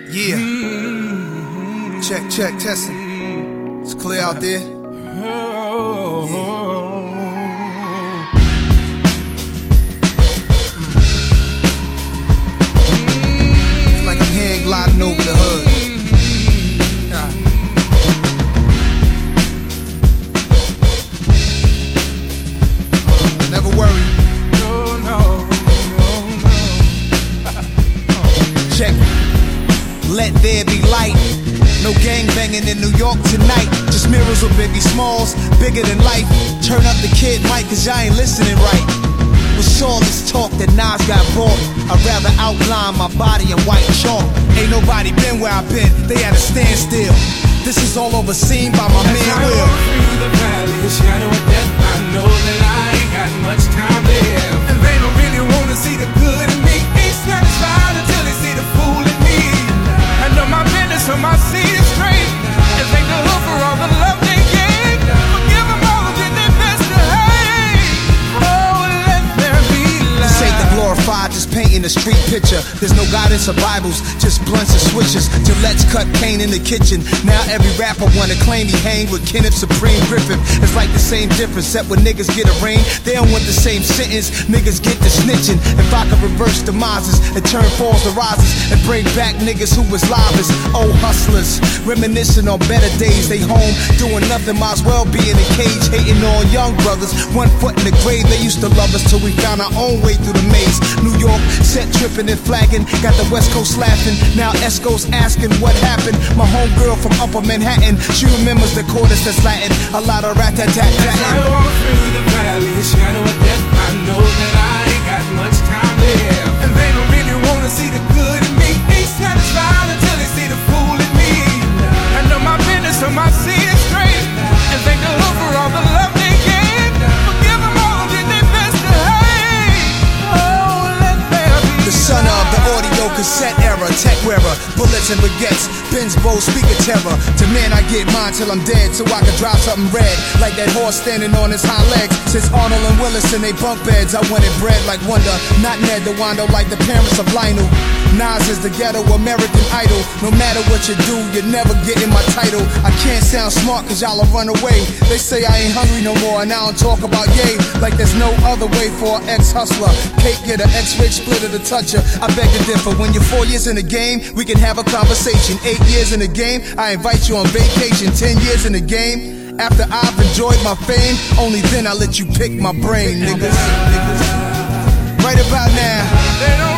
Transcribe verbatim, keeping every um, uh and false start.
Yeah. Check, check, testing. It's clear out there. It's like I'm hand gliding over the hood. Never worry. No, no, no, no. Check. Let there be light. No gang banging in New York tonight. Just mirrors with Biggie Smalls, bigger than life. Turn up the Kid Mike, cause y'all ain't listening right. With all this talk that Nas got bought, I'd rather outline my body in white chalk. Ain't nobody been where I've been, they at a standstill. This is all overseen by my man Will. Through the valley, the shadow of death, I know that I ain't got much time left. And they don't really wanna see the good in me. Ain't satisfied until they see the fool in me. I know my business, so my seed is straight. And thank the Lord for all the love they gave. Forgive them all, did their best to hate. Oh, let there be light. This ain't the glorified, just painting a street picture. There's no guidance or Bibles, just blunts and switches. Gillette's cut cane in the kitchen. Now every rapper wanna claim he hang with Kenneth Supreme Griffith. It's like the same difference, except when niggas get arraigned, they don't want the same sentence. Niggas get the snitching. If I could reverse demises and turn falls to rises and bring back niggas who was livest, old hustlers, reminiscing on better days. They home doing nothing, might as well be in a cage, hating on young brothers. One foot in the grave, they used to love us till we found our own way through the maze. New York, set tripping and flagging, got the West Coast laughing. Now Esco's asking what happened. My homegirl from Upper Manhattan, she remembers the chorus that's Latin. A lot of rat-tat-tat-tat. As I walk through the valley, the shadow of death, I know that I ain't got much time left. And they don't really wanna see the good in me. Ain't satisfied until they see the fool in me. I know my business, so my seed is straight. And thank the Lord for all the love they gave. Forgive them all, did their best to hate. Oh, let there be The son of the audio cassette era, tech wearer, bullets and baguettes, Benz Bow speaker terror. To man, I get mine till I'm dead, so I can drive something red, like that horse standing on his hind legs. Since Arnold and Willis in they bunk beds, I wanted bread like Wonder, not Ned DeWando like the parents of Lionel. Nas is the ghetto American idol. No matter what you do, you're never getting my title. I can't sound smart cause y'all will run away. They say I ain't hungry no more and I don't talk about yay, like there's no other way for an ex-hustler. Cake get an X-ray splitter to touch her. I beg to differ. When you're four years in the game, we can have a conversation. Eight years in the game, I invite you on vacation. Ten years in the game, after I've enjoyed my fame, only then I let you pick my brain, niggas. Right about now. They don't